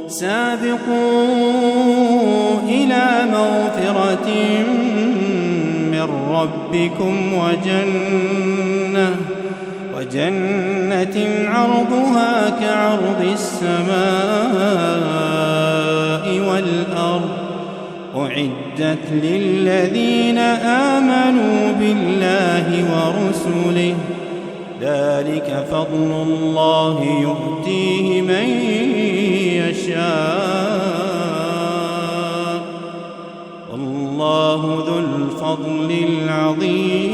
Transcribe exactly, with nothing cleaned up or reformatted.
سابقوا إلى مغفرة من ربكم وجنة وجنة عرضها كعرض السماء والأرض أعدت للذين آمنوا بالله ورسله ذلك فضل الله يؤتيه من يشاء والله ذو الفضل العظيم.